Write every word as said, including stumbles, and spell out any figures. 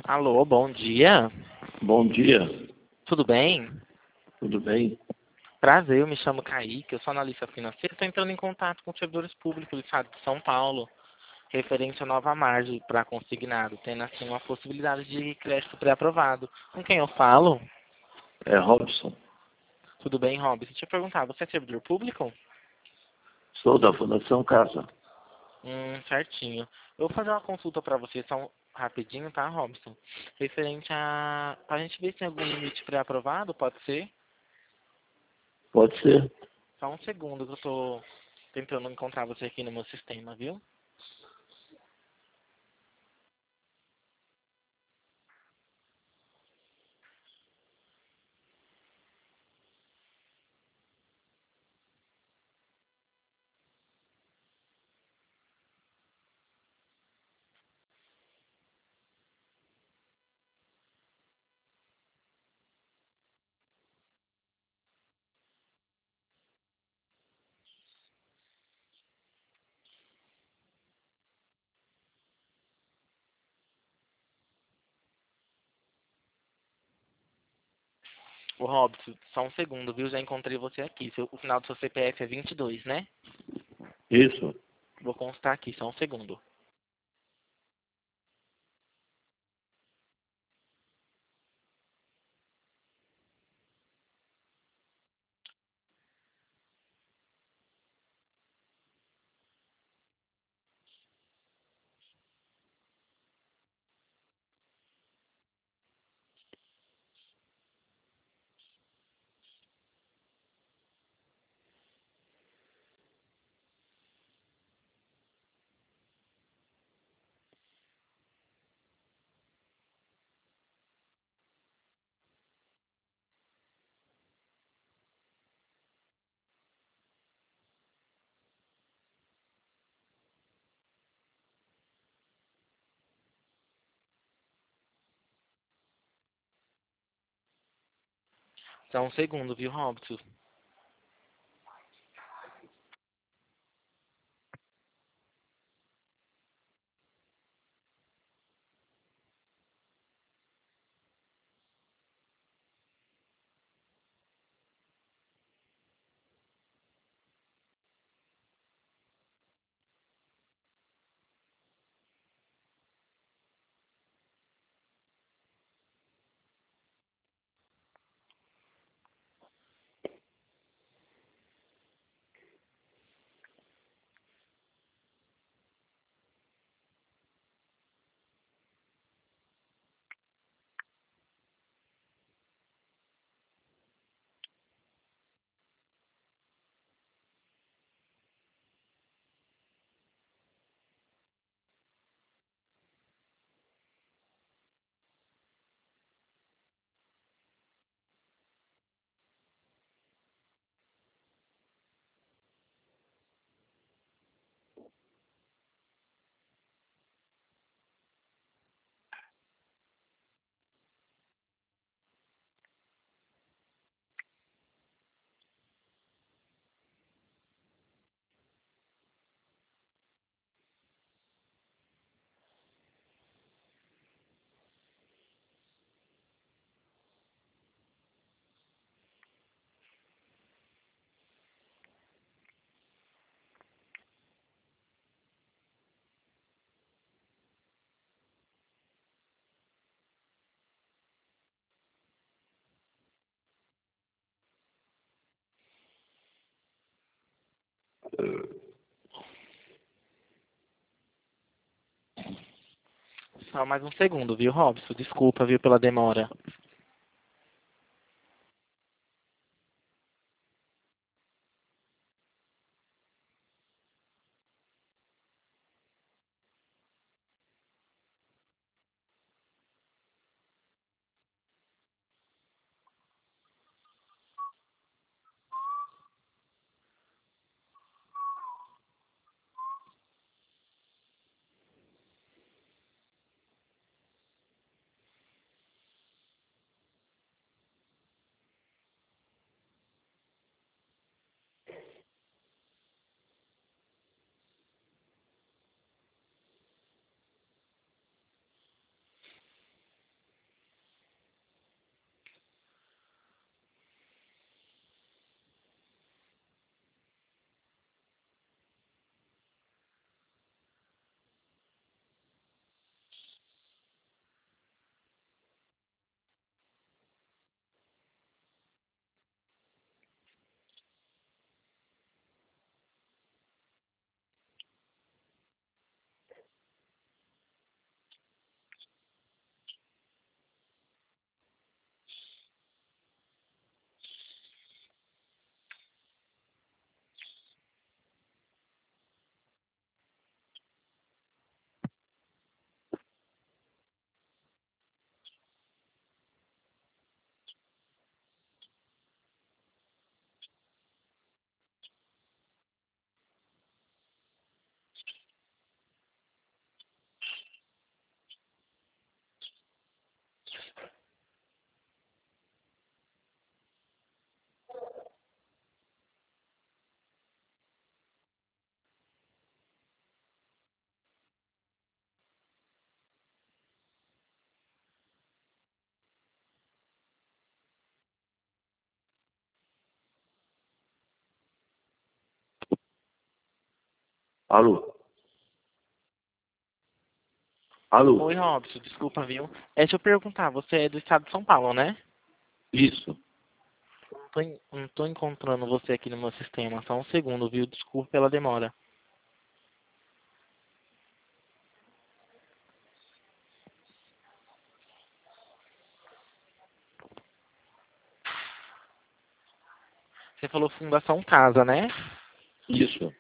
Alô, bom dia. Bom dia, Tudo bem? tudo bem? Prazer, eu me chamo Kaique, eu sou analista financeiro. Estou entrando em contato com os servidores públicos do estado de São Paulo, referente à nova margem para consignado, tendo assim uma possibilidade de crédito pré-aprovado. Com quem eu falo? É Robson, Tudo bem, Rob? Deixa eu te perguntar, você é servidor público? sou da Fundação Casa. Hum, certinho. Eu vou fazer uma consulta para você só um- rapidinho, tá, Robson? Referente a... Para a gente ver se tem algum limite pré-aprovado, pode ser? Pode ser. Só um segundo que eu tô tentando encontrar você aqui no meu sistema, viu? O Robson, só um segundo, viu? Já encontrei você aqui. Seu- o final do seu C P F é vinte e dois, né? Isso. Vou constar aqui, só um segundo. Só um segundo, viu, Robson? Só mais um segundo, viu, Robson? Desculpa, viu, pela demora. Alô? Alô? Oi, Robson, desculpa, viu? É, deixa eu perguntar, você é do estado de São Paulo, né? Isso. Não tô, en- não tô encontrando você aqui no meu sistema, só um segundo, viu? Desculpa pela demora. Você falou Fundação Casa, né? Isso.